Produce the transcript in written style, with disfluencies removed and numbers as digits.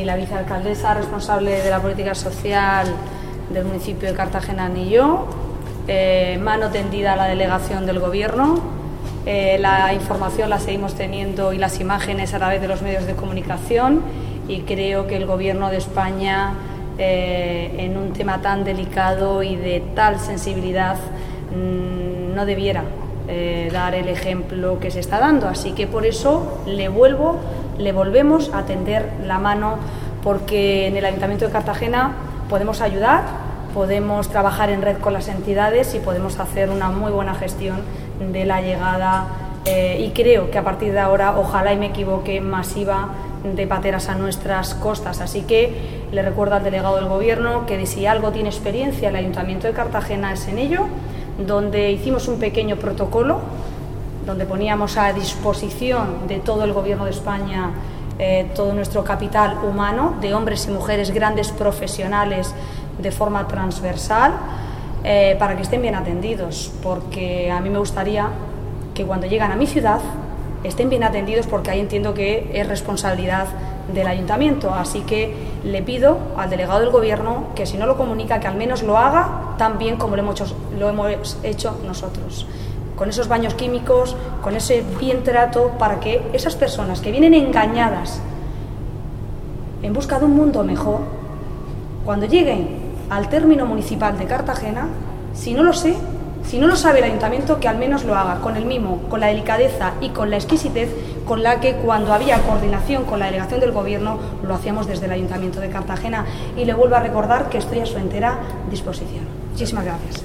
ni la vicealcaldesa responsable de la política social del municipio de Cartagena ni yo. Mano tendida a la delegación del Gobierno. La información la seguimos teniendo y las imágenes a través de los medios de comunicación, y creo que el Gobierno de España, en un tema tan delicado y de tal sensibilidad, no debiera dar el ejemplo que se está dando. Así que por eso le volvemos a tender la mano, porque en el Ayuntamiento de Cartagena podemos ayudar, podemos trabajar en red con las entidades y podemos hacer una muy buena gestión de la llegada, y creo que a partir de ahora, ojalá y me equivoque, masiva de pateras a nuestras costas. Así que le recuerdo al delegado del Gobierno que si algo tiene experiencia el Ayuntamiento de Cartagena es en ello, donde hicimos un pequeño protocolo, donde poníamos a disposición de todo el Gobierno de España todo nuestro capital humano, de hombres y mujeres, grandes profesionales, de forma transversal, para que estén bien atendidos, porque a mí me gustaría que cuando llegan a mi ciudad estén bien atendidos, porque ahí entiendo que es responsabilidad del Ayuntamiento. Así que le pido al delegado del Gobierno que, si no lo comunica, que al menos lo haga tan bien como lo hemos hecho nosotros, con esos baños químicos, con ese bien trato, para que esas personas que vienen engañadas en busca de un mundo mejor, cuando lleguen al término municipal de Cartagena, si no lo sabe el Ayuntamiento, que al menos lo haga con el mimo, con la delicadeza y con la exquisitez con la que, cuando había coordinación con la delegación del Gobierno, lo hacíamos desde el Ayuntamiento de Cartagena. Y le vuelvo a recordar que estoy a su entera disposición. Muchísimas gracias.